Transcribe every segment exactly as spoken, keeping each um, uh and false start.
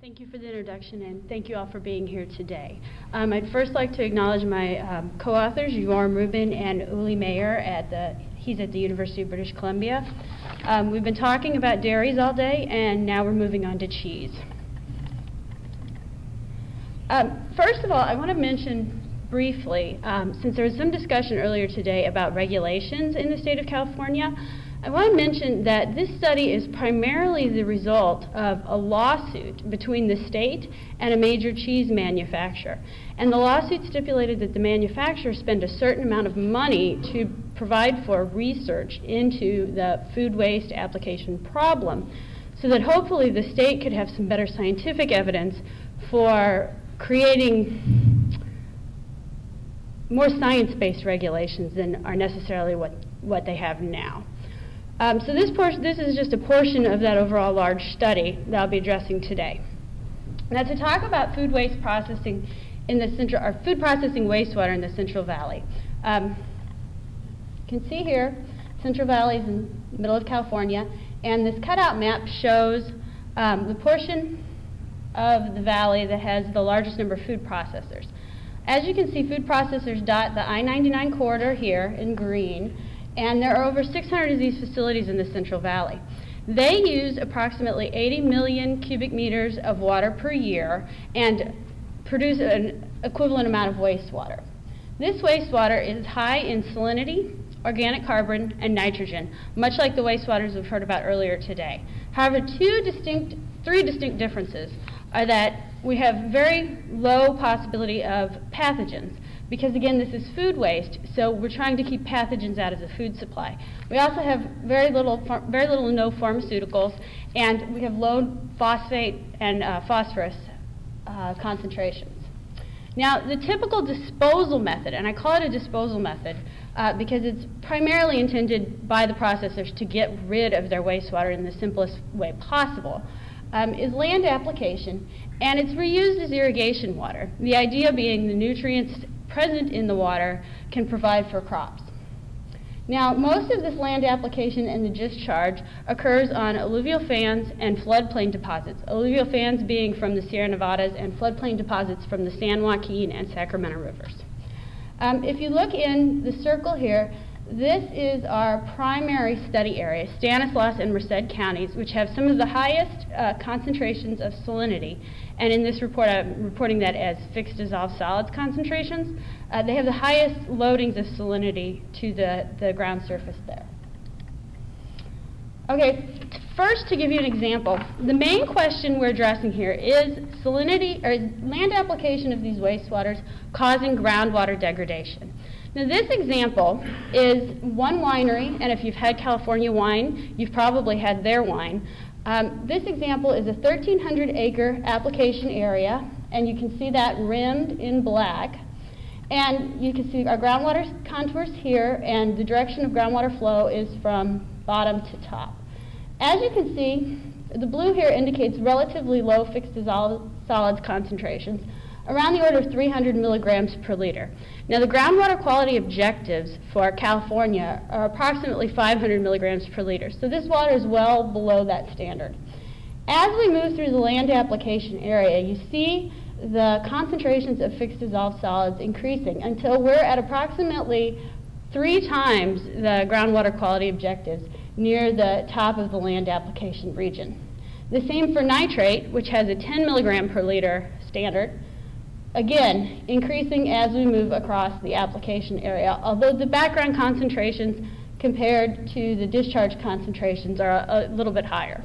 Thank you for the introduction, and thank you all for being here today. Um, I'd first like to acknowledge my um, co-authors, Yoram Rubin and Uli Mayer. At the he's at the University of British Columbia. Um, we've been talking about dairies all day, and now we're moving on to cheese. Um, first of all, I want to mention briefly, um, since there was some discussion earlier today about regulations in the state of California, I want to mention that this study is primarily the result of a lawsuit between the state and a major cheese manufacturer. And the lawsuit stipulated that the manufacturer spend a certain amount of money to provide for research into the food waste application problem, so that hopefully the state could have some better scientific evidence for creating more science-based regulations than are necessarily what, what they have now. Um, so this, portion, this is just a portion of that overall large study that I'll be addressing today. Now, to talk about food waste processing in the central, or food processing wastewater in the Central Valley. Um, you can see here, Central Valley is in the middle of California, and this cutout map shows um, the portion of the valley that has the largest number of food processors. As you can see, food processors dot the I ninety-nine corridor here in green, and there are over six hundred of these facilities in the Central Valley. They use approximately eighty million cubic meters of water per year and produce an equivalent amount of wastewater. This wastewater is high in salinity, organic carbon, and nitrogen, much like the wastewaters we've heard about earlier today. However, two distinct, three distinct differences are that we have very low possibility of pathogens, because again, this is food waste, so we're trying to keep pathogens out of the food supply. We also have very little, very little to no pharmaceuticals, and we have low phosphate and uh, phosphorus uh, concentrations. Now, the typical disposal method, and I call it a disposal method uh, because it's primarily intended by the processors to get rid of their wastewater in the simplest way possible, um, is land application, and it's reused as irrigation water. The idea being the nutrients present in the water can provide for crops. Now, most of this land application and the discharge occurs on alluvial fans and floodplain deposits, alluvial fans being from the Sierra Nevadas and floodplain deposits from the San Joaquin and Sacramento rivers. Um, if you look in the circle here, this is our primary study area, Stanislaus and Merced counties, which have some of the highest uh, concentrations of salinity. And in this report, I'm reporting that as fixed dissolved solids concentrations. Uh, they have the highest loadings of salinity to the, the ground surface there. Okay, first to give you an example, the main question we're addressing here is salinity, or land application of these wastewaters causing groundwater degradation. Now, this example is one winery, and if you've had California wine, you've probably had their wine. Um, this example is a thirteen hundred acre application area, and you can see that rimmed in black. And you can see our groundwater contours here, and the direction of groundwater flow is from bottom to top. As you can see, the blue here indicates relatively low fixed dissolved solids concentrations, around the order of three hundred milligrams per liter. Now, the groundwater quality objectives for California are approximately five hundred milligrams per liter, so this water is well below that standard. As we move through the land application area, you see the concentrations of fixed dissolved solids increasing until we're at approximately three times the groundwater quality objectives near the top of the land application region. The same for nitrate, which has a ten milligram per liter standard, again, increasing as we move across the application area, although the background concentrations compared to the discharge concentrations are a, a little bit higher.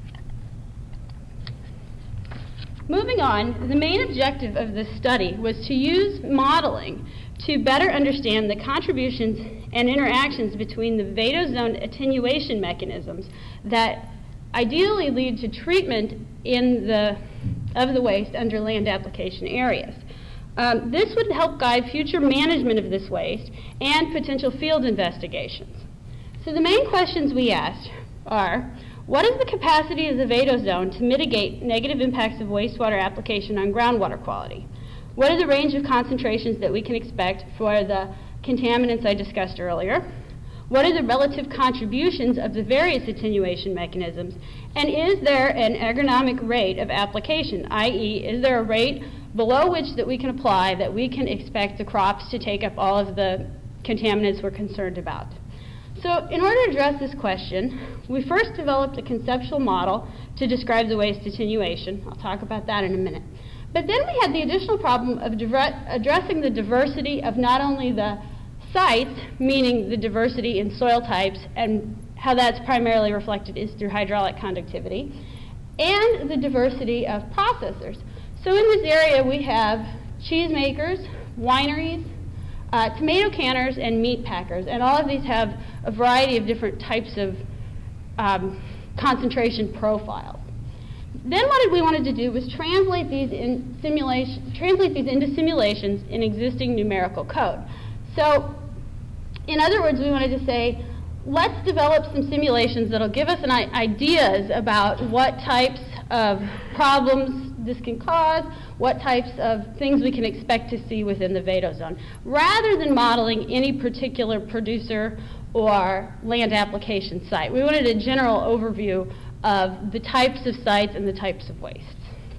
Moving on, the main objective of this study was to use modeling to better understand the contributions and interactions between the vadozone attenuation mechanisms that ideally lead to treatment in the, of the waste under land application areas. Um, this would help guide future management of this waste and potential field investigations. So the main questions we asked are, what is the capacity of the vadozone to mitigate negative impacts of wastewater application on groundwater quality? What are the range of concentrations that we can expect for the contaminants I discussed earlier? What are the relative contributions of the various attenuation mechanisms? And is there an ergonomic rate of application, that is, is there a rate below which that we can apply that we can expect the crops to take up all of the contaminants we're concerned about? So in order to address this question, we first developed a conceptual model to describe the waste attenuation. I'll talk about that in a minute. But then we had the additional problem of addressing the diversity of not only the sites, meaning the diversity in soil types, and how that's primarily reflected is through hydraulic conductivity, and the diversity of processors. So in this area we have cheesemakers, wineries, uh, tomato canners, and meat packers, and all of these have a variety of different types of um, concentration profiles. Then what we wanted to do was translate these in simulation, translate these into simulations in existing numerical code. So, in other words, we wanted to say, let's develop some simulations that'll give us an ideas about what types of problems this can cause, what types of things we can expect to see within the Vado zone, rather than modeling any particular producer or land application site. We wanted a general overview of the types of sites and the types of wastes.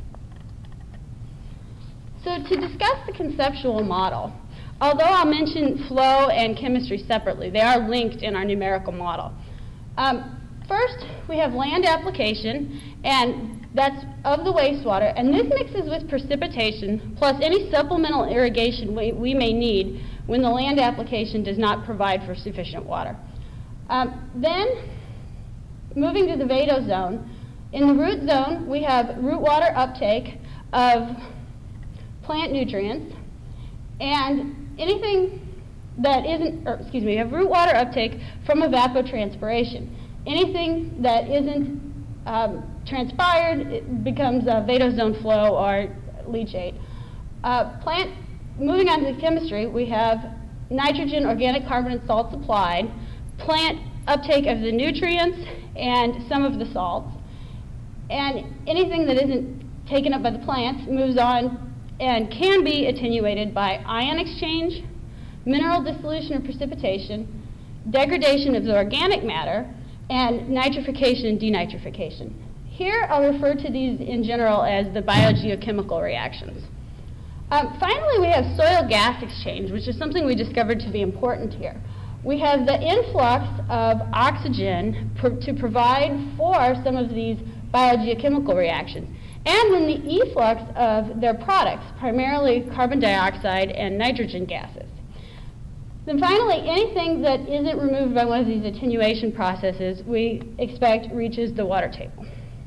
So to discuss the conceptual model, although I'll mention flow and chemistry separately, they are linked in our numerical model. Um, first, we have land application, and that's of the wastewater, and this mixes with precipitation plus any supplemental irrigation we, we may need when the land application does not provide for sufficient water. Um, then, moving to the Vado zone, in the root zone we have root water uptake of plant nutrients, and anything that isn't, or excuse me, we have root water uptake from evapotranspiration. Anything that isn't um, transpired, it becomes a Vado zone flow or leachate. Uh, plant, moving on to the chemistry, we have nitrogen, organic carbon, and salt supplied, plant uptake of the nutrients and some of the salts, and anything that isn't taken up by the plants moves on and can be attenuated by ion exchange, mineral dissolution or precipitation, degradation of the organic matter, and nitrification and denitrification. Here I'll refer to these in general as the biogeochemical reactions. Um, finally, we have soil gas exchange, which is something we discovered to be important here. We have the influx of oxygen pr to provide for some of these biogeochemical reactions, and then the efflux of their products, primarily carbon dioxide and nitrogen gases. Then finally, anything that isn't removed by one of these attenuation processes, we expect reaches the water table.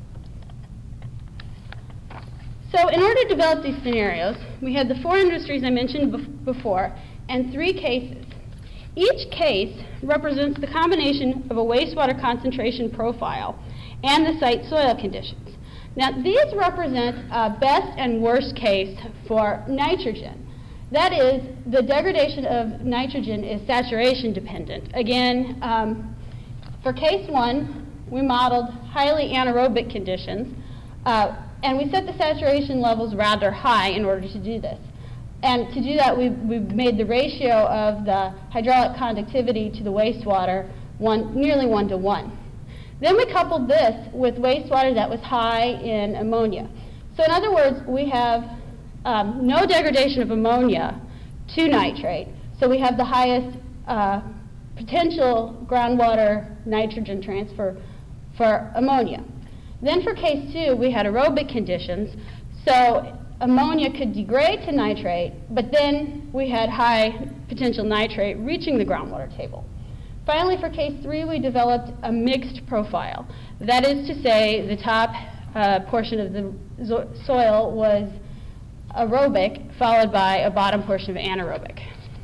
So in order to develop these scenarios, we had the four industries I mentioned bef before and three cases. Each case represents the combination of a wastewater concentration profile and the site soil conditions. Now, these represent a best and worst case for nitrogen. That is, the degradation of nitrogen is saturation dependent. Again, um, for case one, we modeled highly anaerobic conditions, uh, and we set the saturation levels rather high in order to do this. And to do that, we we made the ratio of the hydraulic conductivity to the wastewater one, nearly one to one. Then we coupled this with wastewater that was high in ammonia. So in other words, we have um, no degradation of ammonia to nitrate. So we have the highest uh, potential groundwater nitrogen transfer for ammonia. Then for case two, we had aerobic conditions. So ammonia could degrade to nitrate, but then we had high potential nitrate reaching the groundwater table. Finally, for case three, we developed a mixed profile. That is to say, the top uh, portion of the soil was aerobic, followed by a bottom portion of anaerobic.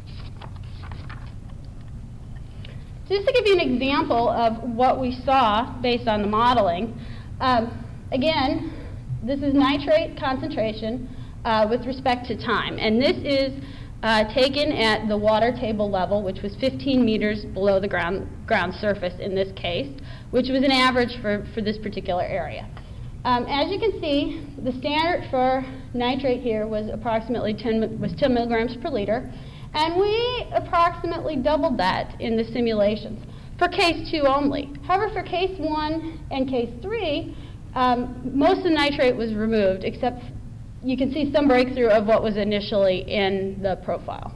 Just to give you an example of what we saw based on the modeling, um, again, this is nitrate concentration uh, with respect to time, and this is uh, taken at the water table level, which was fifteen meters below the ground, ground surface in this case, which was an average for, for this particular area. Um, as you can see, the standard for nitrate here was approximately ten, was ten milligrams per liter, and we approximately doubled that in the simulations. for case two only. However, for case one and case three, um, most of the nitrate was removed, except you can see some breakthrough of what was initially in the profile.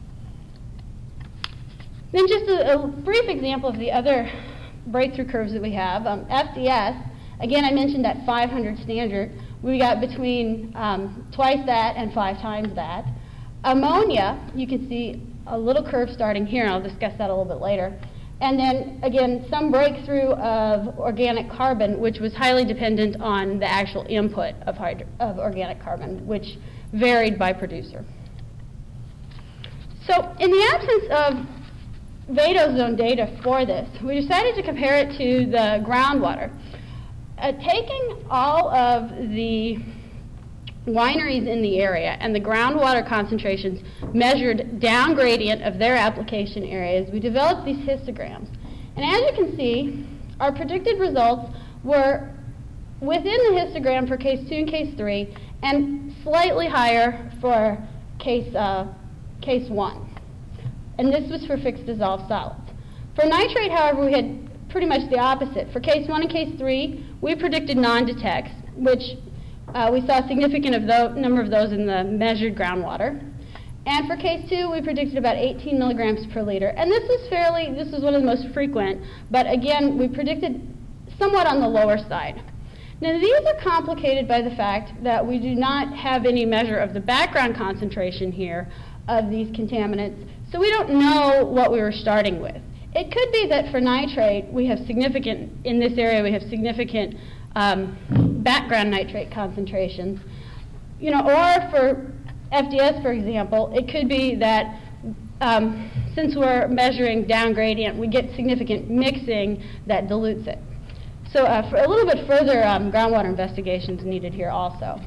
Then just a, a brief example of the other breakthrough curves that we have. Um, F D S, again, I mentioned that five hundred standard. We got between um, twice that and five times that. Ammonia, you can see a little curve starting here, and I'll discuss that a little bit later. And then, again, some breakthrough of organic carbon, which was highly dependent on the actual input of, hydro of organic carbon, which varied by producer. So in the absence of vadozone data for this, we decided to compare it to the groundwater. Uh, taking all of the wineries in the area and the groundwater concentrations measured down gradient of their application areas, we developed these histograms. And as you can see, our predicted results were within the histogram for case two and case three, and slightly higher for case, uh, case one. And this was for fixed dissolved solids. For nitrate, however, we had pretty much the opposite. For case one and case three, we predicted non-detects, which uh, we saw a significant of the number of those in the measured groundwater. And for case two, we predicted about eighteen milligrams per liter. And this was fairly, this was one of the most frequent, but again, we predicted somewhat on the lower side. Now, these are complicated by the fact that we do not have any measure of the background concentration here of these contaminants, so we don't know what we were starting with. It could be that for nitrate, we have significant, in this area, we have significant um, background nitrate concentrations. You know, or for F D S, for example, it could be that um, since we're measuring down gradient, we get significant mixing that dilutes it. So uh, for a little bit further um, groundwater investigations needed here also.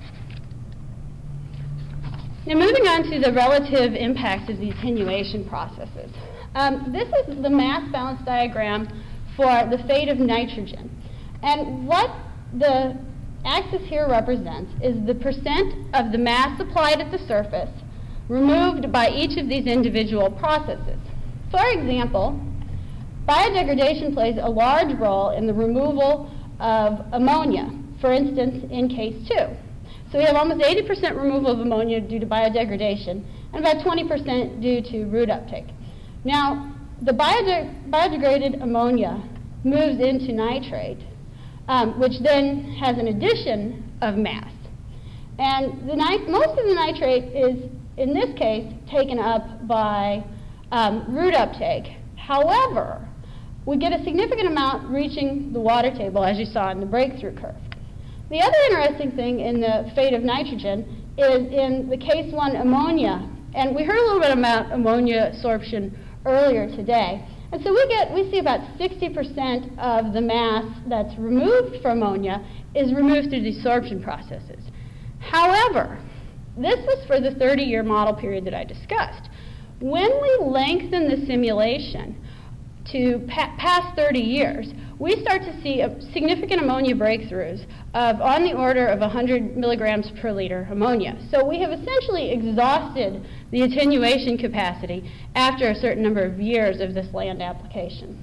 Now moving on to the relative impacts of the attenuation processes. Um, this is the mass balance diagram for the fate of nitrogen. And what the axis here represents is the percent of the mass supplied at the surface removed by each of these individual processes. For example, biodegradation plays a large role in the removal of ammonia, for instance, in case two. So we have almost eighty percent removal of ammonia due to biodegradation, and about twenty percent due to root uptake. Now, the biode biodegraded ammonia moves into nitrate, um, which then has an addition of mass. And the most of the nitrate is, in this case, taken up by um, root uptake. However, we get a significant amount reaching the water table, as you saw in the breakthrough curve. The other interesting thing in the fate of nitrogen is in the case one ammonia, and we heard a little bit about ammonia absorption earlier today. And so we get, we see about sixty percent of the mass that's removed from ammonia is removed through desorption processes. However, this was for the thirty year model period that I discussed. When we lengthen the simulation to pa past thirty years, we start to see a significant ammonia breakthroughs of on the order of one hundred milligrams per liter ammonia. So we have essentially exhausted the attenuation capacity after a certain number of years of this land application.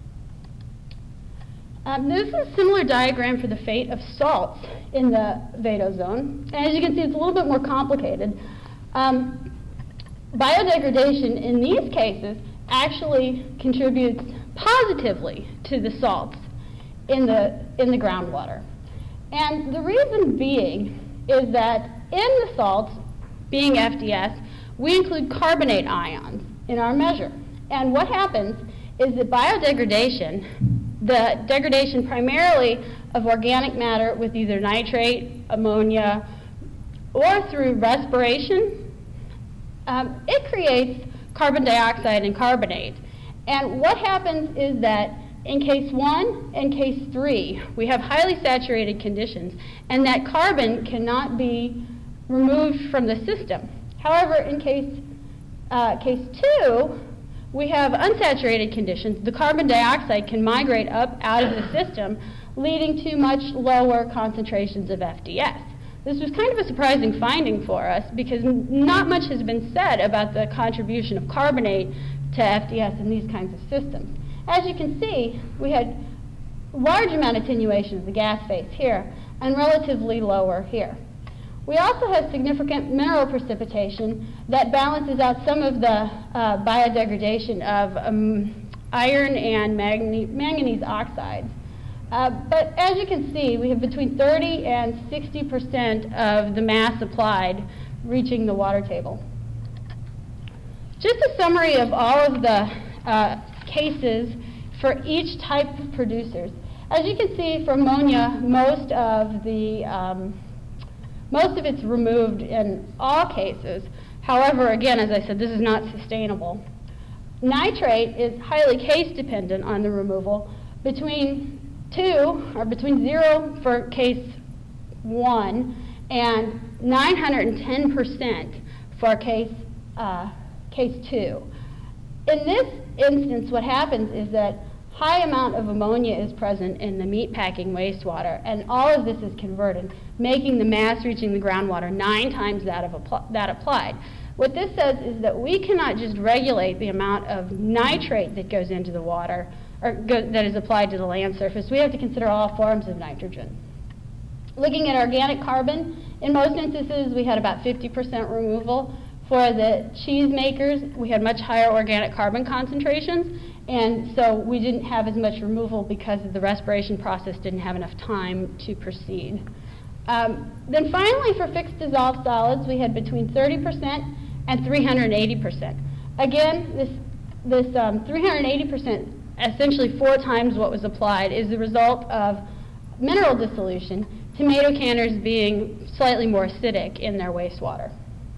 Um, this is a similar diagram for the fate of salts in the vadozone. And as you can see, it's a little bit more complicated. Um, biodegradation in these cases actually contributes positively to the salts in the, in the groundwater. And the reason being is that in the salts, being F D S, we include carbonate ions in our measure. And what happens is that biodegradation, the degradation primarily of organic matter with either nitrate, ammonia, or through respiration, um, it creates carbon dioxide and carbonate. And what happens is that in case one and case three, we have highly saturated conditions, and that carbon cannot be removed from the system. However, in case, uh, case two, we have unsaturated conditions. The carbon dioxide can migrate up out of the system, leading to much lower concentrations of F D S. This was kind of a surprising finding for us because not much has been said about the contribution of carbonate to F D S in these kinds of systems. As you can see, we had large amount of attenuation of the gas phase here and relatively lower here. We also have significant mineral precipitation that balances out some of the uh, biodegradation of um, iron and manganese, manganese oxides. Uh, but as you can see, we have between thirty and sixty percent of the mass applied reaching the water table. Just a summary of all of the uh, cases for each type of producers. As you can see, for ammonia, most of the um, most of it's removed in all cases. However, again, as I said, this is not sustainable. Nitrate is highly case dependent on the removal. Between two, or between zero for case one and nine hundred ten percent for case, uh, case two. In this instance, what happens is that high amount of ammonia is present in the meatpacking wastewater, and all of this is converted, making the mass reaching the groundwater nine times that of appl that applied. What this says is that we cannot just regulate the amount of nitrate that goes into the water, or go that is applied to the land surface. We have to consider all forms of nitrogen. Looking at organic carbon, in most instances we had about fifty percent removal. For the cheese makers, we had much higher organic carbon concentrations, and so we didn't have as much removal because the respiration process didn't have enough time to proceed. Um, then finally, for fixed dissolved solids, we had between thirty percent and three hundred eighty percent. Again, this, this um, three hundred eighty percent, essentially four times what was applied, is the result of mineral dissolution, tomato canners being slightly more acidic in their wastewater.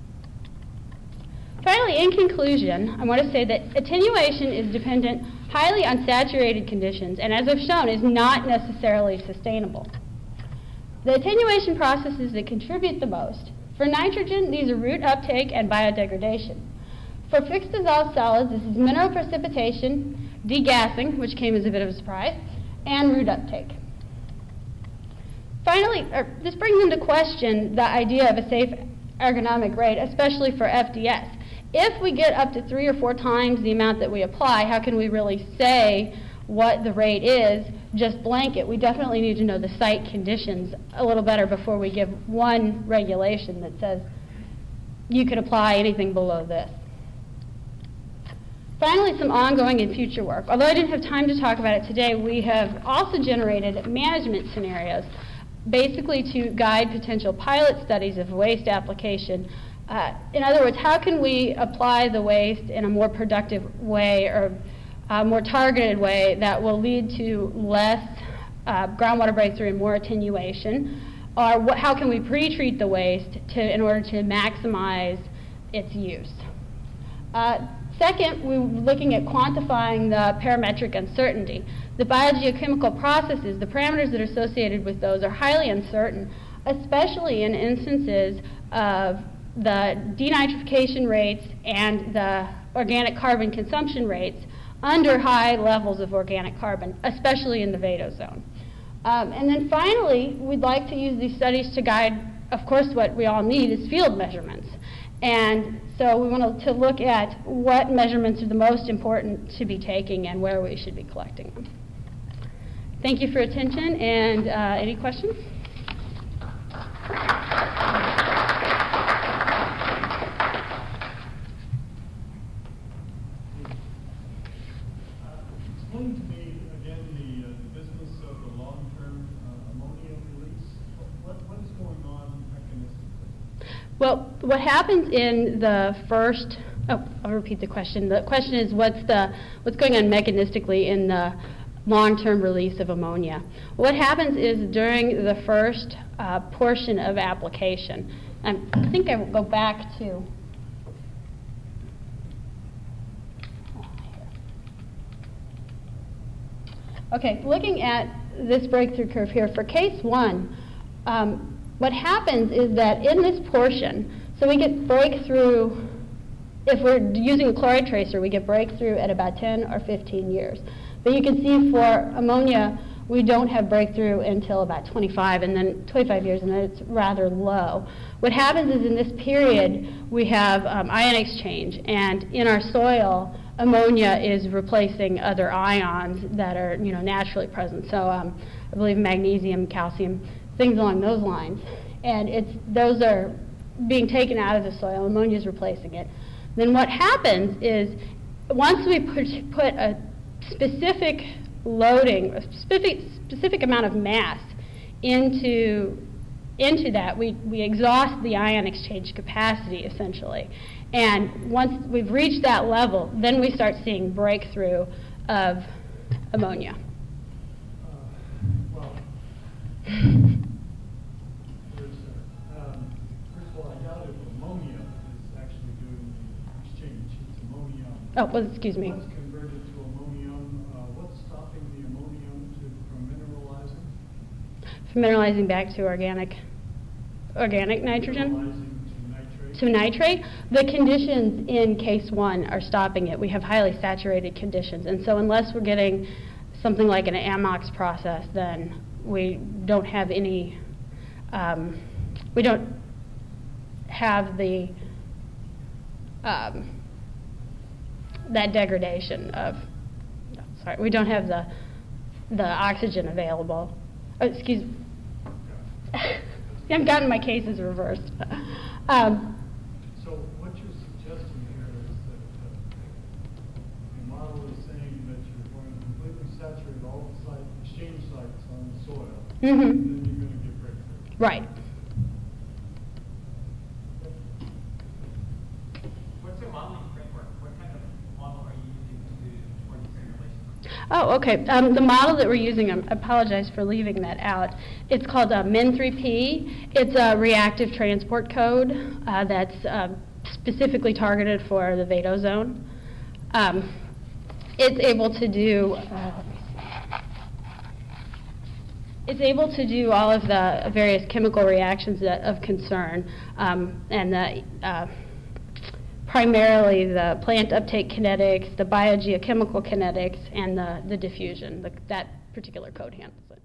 Finally, in conclusion, I want to say that attenuation is dependent highly on saturated conditions, and as I've shown, is not necessarily sustainable. The attenuation processes that contribute the most. For nitrogen, these are root uptake and biodegradation. For fixed dissolved solids, this is mineral precipitation, degassing, which came as a bit of a surprise, and root uptake. Finally, er, this brings into question the idea of a safe ergonomic rate, especially for F D S. If we get up to three or four times the amount that we apply, how can we really say what the rate is, just blanket? We definitely need to know the site conditions a little better before we give one regulation that says you can apply anything below this. Finally, some ongoing and future work. Although I didn't have time to talk about it today, we have also generated management scenarios, basically to guide potential pilot studies of waste application. Uh, in other words, how can we apply the waste in a more productive way or a more targeted way that will lead to less uh, groundwater breakthrough and more attenuation? Or what, how can we pre-treat the waste to, in order to maximize its use? Uh, second, we were looking at quantifying the parametric uncertainty. The biogeochemical processes, the parameters that are associated with those are highly uncertain, especially in instances of the denitrification rates and the organic carbon consumption rates under high levels of organic carbon, especially in the Vado zone. Um, and then finally, we'd like to use these studies to guide, of course, what we all need is field measurements. And so we want to look at what measurements are the most important to be taking and where we should be collecting them. Thank you for your attention, and uh, any questions? Explain to me again the, uh, the business of the long-term uh, ammonia release. What, what is going on mechanistically? Well, what happens in the first, oh, I'll repeat the question. The question is what's, the, what's going on mechanistically in the long-term release of ammonia. What happens is during the first uh, portion of application, um, I think I will go back to Okay, looking at this breakthrough curve here, for case one, um, what happens is that in this portion, so we get breakthrough, if we're using a chloride tracer, we get breakthrough at about ten or fifteen years. But you can see for ammonia, we don't have breakthrough until about twenty-five, and then twenty-five years, and then it's rather low. What happens is in this period, we have um, ion exchange, and in our soil, ammonia is replacing other ions that are, you know, naturally present. So um, I believe magnesium, calcium, things along those lines. And it's those are being taken out of the soil. Ammonia is replacing it. Then what happens is once we put, put a specific loading, a specific, specific amount of mass into into that, we, we exhaust the ion exchange capacity, essentially. And once we've reached that level, then we start seeing breakthrough of ammonia. Uh, well, there's, uh, um, first of all, I doubt if ammonia is actually doing the exchange. It's ammonium. Oh, well, excuse me. What's converted to ammonium? Uh, what's stopping the ammonium to, from mineralizing? From mineralizing back to organic, organic nitrogen. Mineralizing to nitrate. To nitrate, the conditions in case one are stopping it. We have highly saturated conditions, and so unless we're getting something like an ammox process, then we don't have any, um, we don't have the, um, that degradation of, no, sorry, we don't have the, the oxygen available. Oh, excuse me. I've gotten my cases reversed. um, So what you're suggesting here is that uh, the model is saying that you're going to completely saturate all the site, exchange sites on the soil, mm-hmm. and then you're going to get breakthrough. Right. What's your modeling framework? What kind of model are you using to for these simulations? Oh, okay. Um, the model that we're using, I apologize for leaving that out. It's called uh, M N three P. It's a reactive transport code uh, that's uh, specifically targeted for the Vado zone. Um, it's able to do. Uh, It's able to do all of the various chemical reactions that, of concern, um, and the, uh, primarily the plant uptake kinetics, the biogeochemical kinetics, and the, the diffusion. The, that particular code handles it.